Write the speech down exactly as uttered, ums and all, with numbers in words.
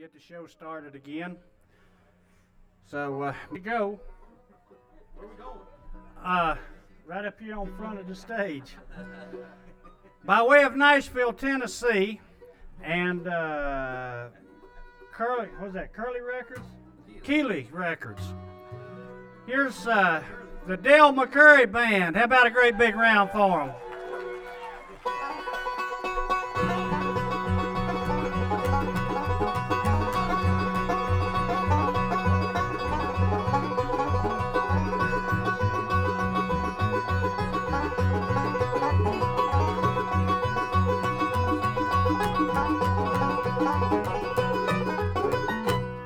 get the show started again. So uh, we go. Where are we going? Uh, right up here on front of the stage. By way of Nashville, Tennessee, and uh, Curly, what was that? Curly Records? Keeley Records. Here's uh, the Dale McCurry Band. How about a great big round for them?